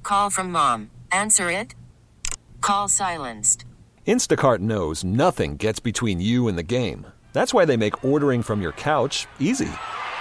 call from mom. Answer it. Call silenced. Instacart knows nothing gets between you and the game. That's why they make ordering from your couch easy.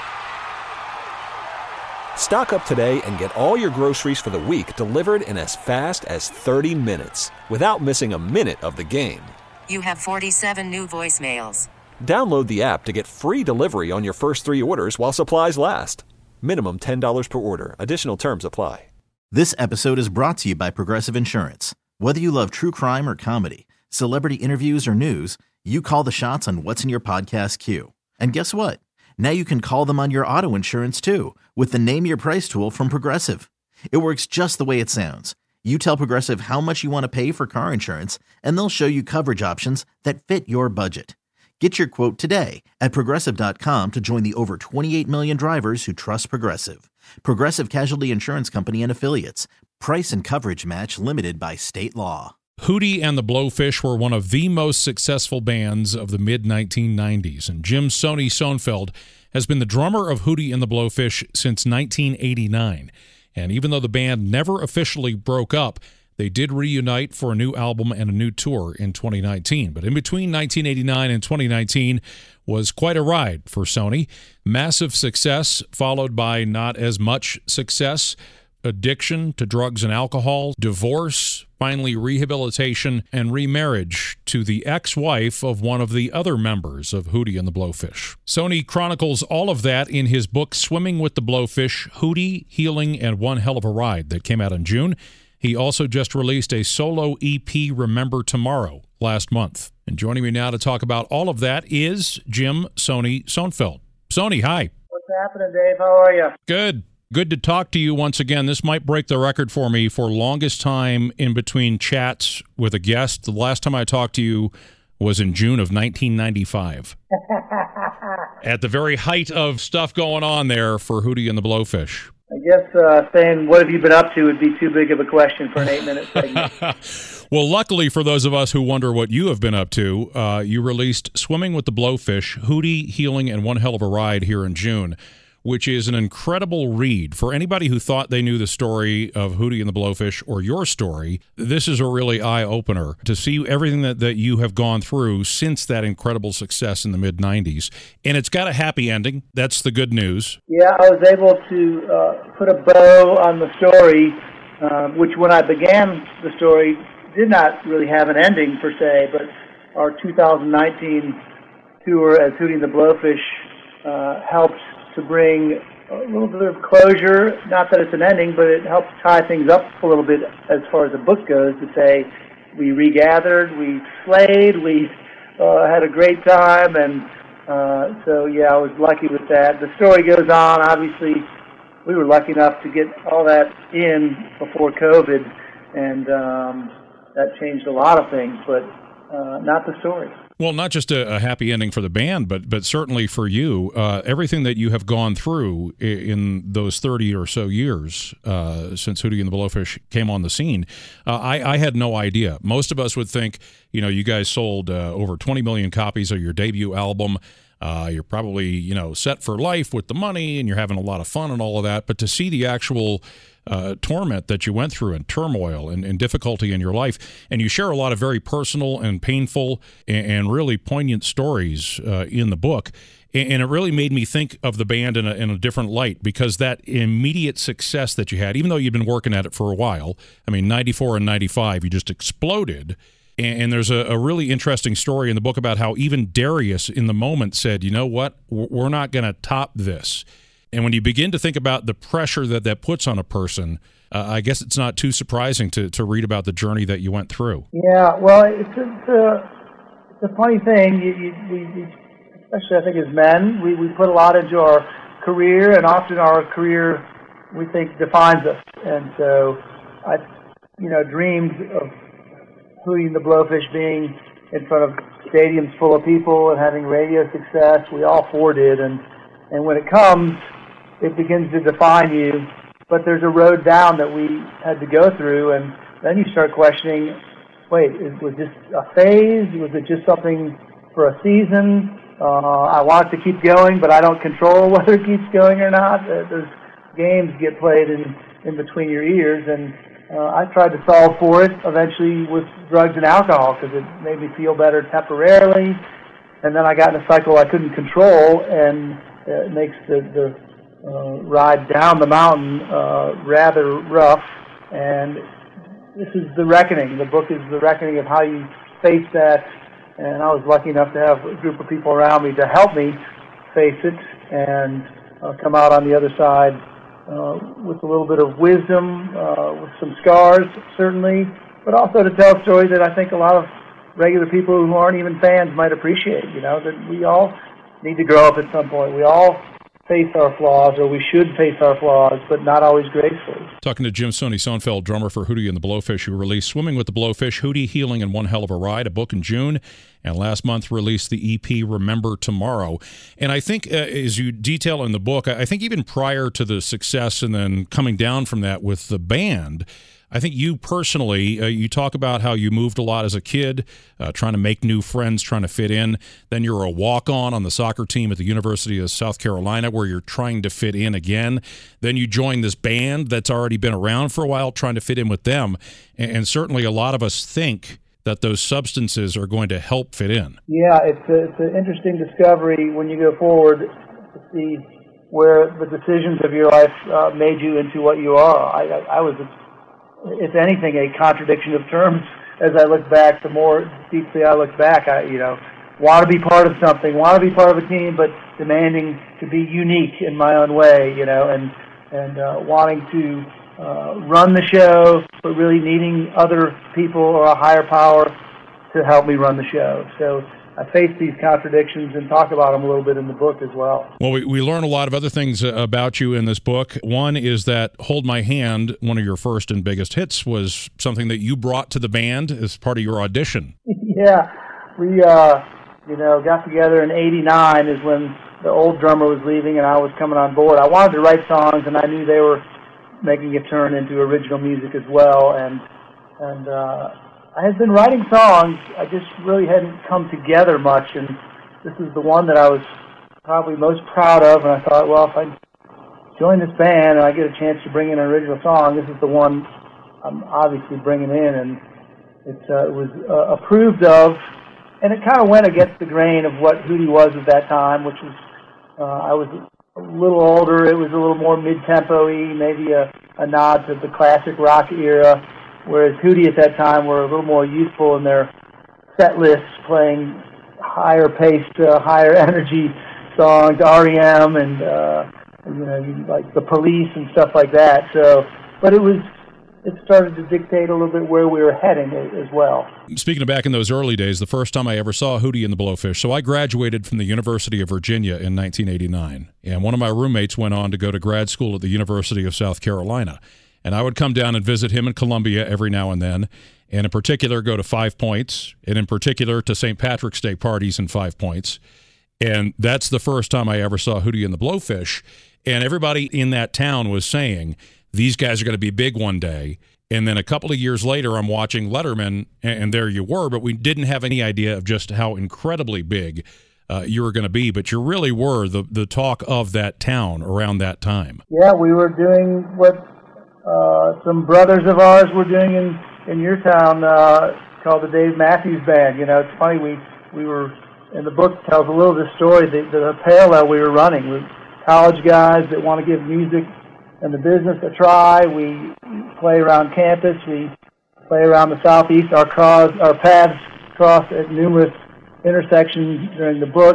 Stock up today and get all your groceries for the week delivered in as fast as 30 minutes without missing a minute of the game. You have 47 new voicemails. Download the app to get free delivery on your first 3 orders while supplies last. Minimum $10 per order. Additional terms apply. This episode is brought to you by Progressive Insurance. Whether you love true crime or comedy, celebrity interviews or news, you call the shots on what's in your podcast queue. And guess what? Now you can call them on your auto insurance too with the Name Your Price tool from Progressive. It works just the way it sounds. You tell Progressive how much you want to pay for car insurance, and they'll show you coverage options that fit your budget. Get your quote today at Progressive.com to join the over 28 million drivers who trust Progressive. Progressive Casualty Insurance Company and Affiliates. Price and coverage match limited by state law. Hootie and the Blowfish were one of the most successful bands of the mid-1990s, and Jim Sony Sonfeld has been the drummer of Hootie and the Blowfish since 1989. And even though the band never officially broke up, they did reunite for a new album and a new tour in 2019. But in between 1989 and 2019 was quite a ride for Sony. Massive success followed by not as much success. Addiction to drugs and alcohol, divorce, finally rehabilitation, and remarriage to the ex-wife of one of the other members of Hootie and the Blowfish. Sony chronicles all of that in his book, Swimming with the Blowfish, Hootie, Healing, and One Hell of a Ride, that came out in June. He also just released a solo EP, Remember Tomorrow, last month. And joining me now to talk about all of that is Jim Sony Sonfeld. Sony, hi. What's happening, Dave? How are you? Good. Good to talk to you once again. This might break the record for me for longest time in between chats with a guest. The last time I talked to you was in June of 1995. At the very height of stuff going on there for Hootie and the Blowfish. I guess saying, what have you been up to would be too big of a question for an 8-minute segment. Well, luckily for those of us who wonder what you have been up to, you released Swimming with the Blowfish, Hootie, Healing, and One Hell of a Ride here in June, which is an incredible read. For anybody who thought they knew the story of Hootie and the Blowfish or your story, this is a really eye-opener to see everything that you have gone through since that incredible success in the mid-'90s. And it's got a happy ending. That's the good news. Yeah, I was able to put a bow on the story, which when I began the story did not really have an ending per se, but our 2019 tour as Hootie and the Blowfish helped to bring a little bit of closure. Not that it's an ending, but it helps tie things up a little bit as far as the book goes, to say we regathered, we slayed, we had a great time, and so yeah, I was lucky with that. The story goes on. Obviously, we were lucky enough to get all that in before COVID, and that changed a lot of things, but not the story. Well, not just a happy ending for the band, but certainly for you. Everything that you have gone through in those 30 or so years since Hootie and the Blowfish came on the scene, I had no idea. Most of us would think, you guys sold over 20 million copies of your debut album. You're probably, set for life with the money, and you're having a lot of fun and all of that. But to see the actual torment that you went through and turmoil and difficulty in your life, and you share a lot of very personal and painful and really poignant stories in the book, and it really made me think of the band in a different light, because that immediate success that you had, even though you'd been working at it for a while, 94 and 95, you just exploded. And there's a really interesting story in the book about how even Darius in the moment said, you know what, we're not going to top this. And when you begin to think about the pressure that puts on a person, I guess it's not too surprising to read about the journey that you went through. Yeah, well, it's a funny thing. We especially I think as men, we put a lot into our career, and often our career we think defines us. And so I, dreamed of Hootie and the Blowfish being in front of stadiums full of people and having radio success. We all four did, and when it comes, it begins to define you. But there's a road down that we had to go through, and then you start questioning, wait, was this a phase? Was it just something for a season? I want it to keep going, but I don't control whether it keeps going or not. Those games get played in between your ears, and I tried to solve for it eventually with drugs and alcohol because it made me feel better temporarily. And then I got in a cycle I couldn't control, and it makes the ride down the mountain rather rough. And this is the reckoning. The book is the reckoning of how you face that. And I was lucky enough to have a group of people around me to help me face it and come out on the other side with a little bit of wisdom, with some scars, certainly, but also to tell a story that I think a lot of regular people who aren't even fans might appreciate, that we all need to grow up at some point. We all face our flaws, or we should face our flaws, but not always gracefully. Talking to Jim Sonny Sonfeld, drummer for Hootie and the Blowfish, who released Swimming with the Blowfish, Hootie, Healing, and One Hell of a Ride, a book in June, and last month released the EP Remember Tomorrow. And I think, as you detail in the book, I think even prior to the success and then coming down from that with the band, I think you personally, you talk about how you moved a lot as a kid, trying to make new friends, trying to fit in. Then you're a walk-on the soccer team at the University of South Carolina where you're trying to fit in again. Then you join this band that's already been around for a while, trying to fit in with them. And certainly a lot of us think that those substances are going to help fit in. Yeah, it's an interesting discovery when you go forward to see where the decisions of your life made you into what you are. I was if anything, a contradiction of terms. As I look back, the more deeply I look back, I want to be part of something, want to be part of a team, but demanding to be unique in my own way, and wanting to run the show, but really needing other people or a higher power to help me run the show. So I face these contradictions and talk about them a little bit in the book as well. Well, we learn a lot of other things about you in this book. One is that Hold My Hand, one of your first and biggest hits, was something that you brought to the band as part of your audition. Yeah, we got together in '89 is when the old drummer was leaving and I was coming on board. I wanted to write songs, and I knew they were making a turn into original music as well, and I had been writing songs, I just really hadn't come together much, and this is the one that I was probably most proud of, and I thought, well, if I join this band and I get a chance to bring in an original song, this is the one I'm obviously bringing in, and it was approved of, and it kind of went against the grain of what Hootie was at that time, which was, I was a little older, it was a little more mid-tempo-y, maybe a nod to the classic rock era, whereas Hootie at that time were a little more youthful in their set lists, playing higher paced, higher energy songs, REM, and like the Police and stuff like that. So, but it started to dictate a little bit where we were heading as well. Speaking of back in those early days, the first time I ever saw Hootie and the Blowfish, so I graduated from the University of Virginia in 1989, and one of my roommates went on to go to grad school at the University of South Carolina. And I would come down and visit him in Columbia every now and then, and in particular go to Five Points, and in particular to St. Patrick's Day parties in Five Points. And that's the first time I ever saw Hootie and the Blowfish. And everybody in that town was saying, these guys are going to be big one day. And then a couple of years later, I'm watching Letterman, and there you were, but we didn't have any idea of just how incredibly big you were going to be. But you really were the talk of that town around that time. Yeah, we were doing what some brothers of ours were doing in your town called the Dave Matthews Band. It's funny, we were, in the book tells a little of the story, the parallel we were running with college guys that want to give music and the business a try. We play around campus, we play around the Southeast, our paths cross at numerous intersections during the book,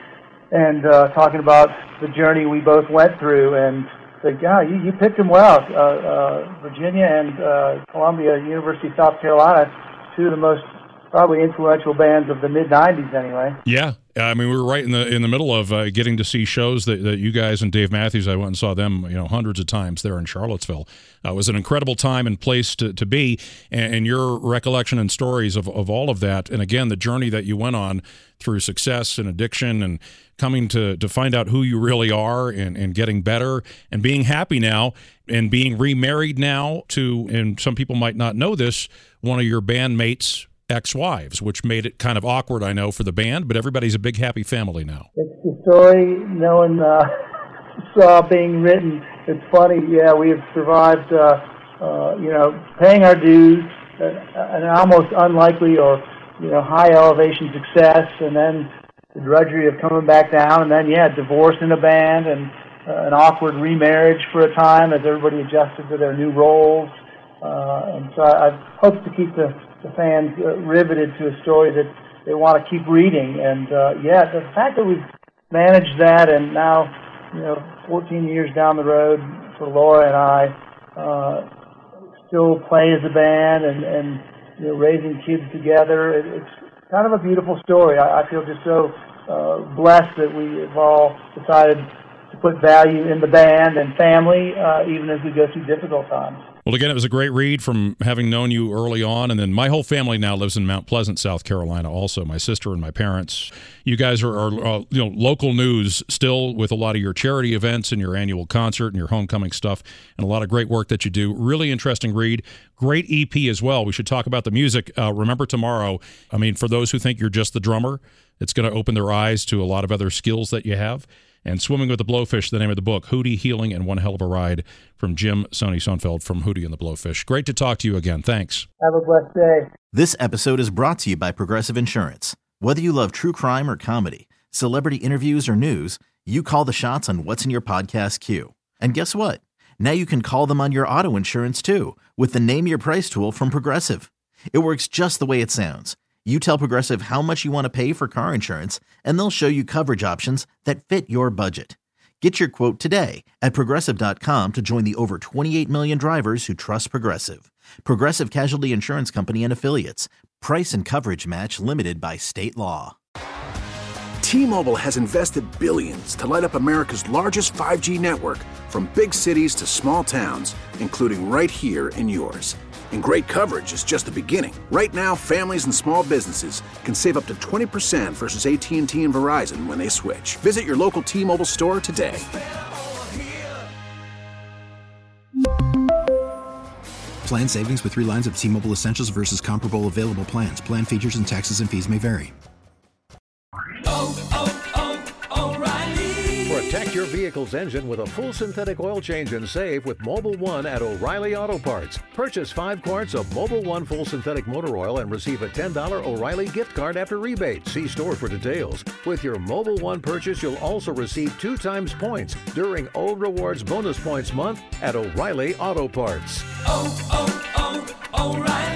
and talking about the journey we both went through, and said, yeah, you picked them well. Virginia and Columbia, University of South Carolina, two of the most probably influential bands of the mid-'90s anyway. Yeah. I mean, we were right in the middle of getting to see shows that you guys and Dave Matthews, I went and saw them, hundreds of times there in Charlottesville. It was an incredible time and place to be, and your recollection and stories of all of that, and again, the journey that you went on through success and addiction and coming to find out who you really are and getting better and being happy now and being remarried now to, and some people might not know this, one of your bandmates' ex-wives, which made it kind of awkward, I know, for the band, but everybody's a big, happy family now. It's the story no one saw being written. It's funny, yeah, we have survived paying our dues, an almost unlikely or, high elevation success, and then the drudgery of coming back down, and then, divorce in a band, and an awkward remarriage for a time as everybody adjusted to their new roles. And so I hope to keep the fans riveted to a story that they want to keep reading. And, the fact that we've managed that, and now, 14 years down the road for Laura and I, still play as a band and raising kids together. It's kind of a beautiful story. I feel just so blessed that we have all decided to put value in the band and family, even as we go through difficult times. Well, again, it was a great read from having known you early on, and then my whole family now lives in Mount Pleasant, South Carolina also, my sister and my parents. You guys are local news still with a lot of your charity events and your annual concert and your homecoming stuff and a lot of great work that you do. Really interesting read. Great EP as well. We should talk about the music. Remember Tomorrow. I mean, for those who think you're just the drummer, it's going to open their eyes to a lot of other skills that you have. And Swimming with the Blowfish, the name of the book, Hootie, Healing, and One Hell of a Ride, from Jim Sony Sonfeld from Hootie and the Blowfish. Great to talk to you again. Thanks. Have a blessed day. This episode is brought to you by Progressive Insurance. Whether you love true crime or comedy, celebrity interviews or news, you call the shots on what's in your podcast queue. And guess what? Now you can call them on your auto insurance too, with the Name Your Price tool from Progressive. It works just the way it sounds. You tell Progressive how much you want to pay for car insurance, and they'll show you coverage options that fit your budget. Get your quote today at Progressive.com to join the over 28 million drivers who trust Progressive. Progressive Casualty Insurance Company and Affiliates. Price and coverage match limited by state law. T-Mobile has invested billions to light up America's largest 5G network, from big cities to small towns, including right here in yours. And great coverage is just the beginning. Right now, families and small businesses can save up to 20% versus AT&T and Verizon when they switch. Visit your local T-Mobile store today. Plan savings with 3 lines of T-Mobile Essentials versus comparable available plans. Plan features and taxes and fees may vary. Protect your vehicle's engine with a full synthetic oil change and save with Mobil 1 at O'Reilly Auto Parts. Purchase 5 quarts of Mobil 1 full synthetic motor oil and receive a $10 O'Reilly gift card after rebate. See store for details. With your Mobil 1 purchase, you'll also receive 2 times points during Old Rewards Bonus Points Month at O'Reilly Auto Parts. O'Reilly.